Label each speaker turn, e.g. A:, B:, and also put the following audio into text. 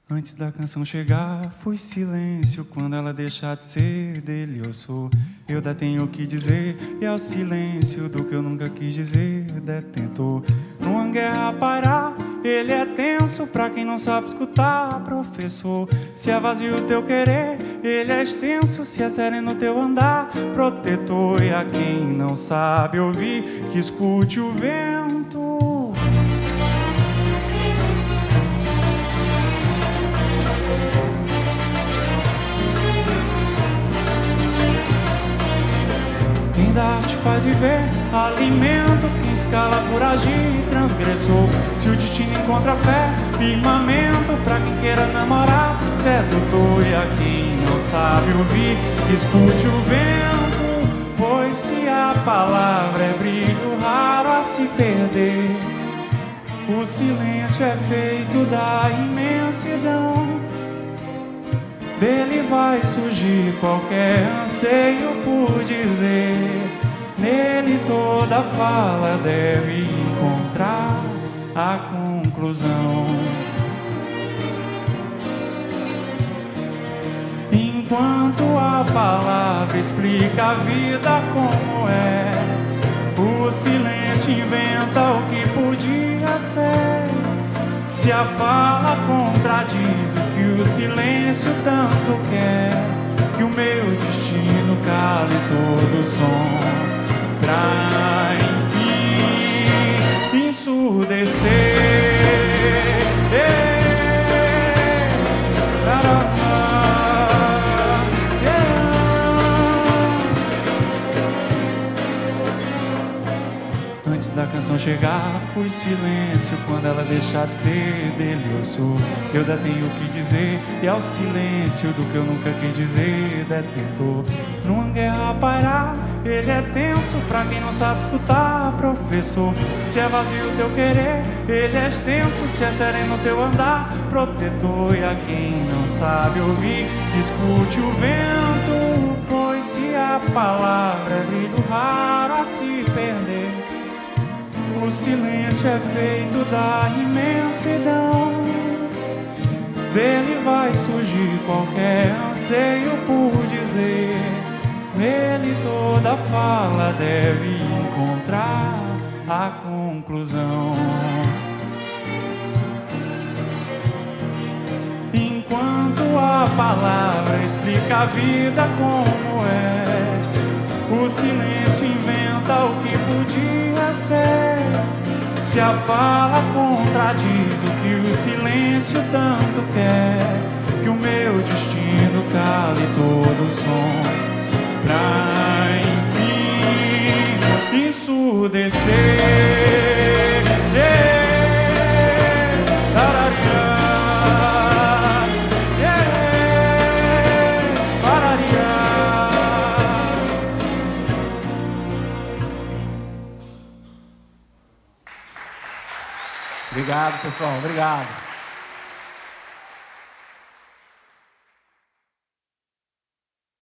A: Antes da canção chegar, foi silêncio. Quando ela deixar de ser dele, eu sou. Eu ainda tenho o que dizer, e é o silêncio do que eu nunca quis dizer. Detentor, numa guerra parar, ele é tenso pra quem não sabe escutar. Professor, se é vazio o teu querer, ele é extenso. Se é sereno o teu andar, protetor. E a quem não sabe ouvir, que escute o vento. Quem da arte faz viver, alimento. Quem escala por agir, transgressor. Se o destino encontra fé, firmamento. Pra quem queira namorar, sedutor. E a quem não sabe ouvir, que escute o vento. Pois se a palavra é brilho raro a se perder, o silêncio é feito da imensidão. Dele vai surgir qualquer anseio por dizer. Nele toda fala deve encontrar a conclusão. Enquanto a palavra explica a vida como é, o silêncio inventa o que podia ser. Se a fala contradiz o que o silêncio tanto quer, que o meu destino cale todo som, pra enfim ensurdecer. Antes da canção chegar, foi silêncio. Quando ela deixar de ser dele, eu sou. Eu ainda tenho o que dizer, e é o silêncio do que eu nunca quis dizer. Detentor, numa guerra a pairar, ele é tenso pra quem não sabe escutar. Professor, se é vazio o teu querer, ele é extenso. Se é sereno o teu andar, protetor. E a quem não sabe ouvir, que escute o vento. Pois se a palavra é brilho raro a se perder, o silêncio é feito da imensidão. Dele vai surgir qualquer anseio por dizer. Nele toda fala deve encontrar a conclusão. Enquanto a palavra explica a vida como é, o silêncio inventa o que podia ser. Se a fala contradiz o que o silêncio tanto quer, que o meu destino cale todo o som, pra enfim ensurdecer.
B: Obrigado, pessoal. Obrigado.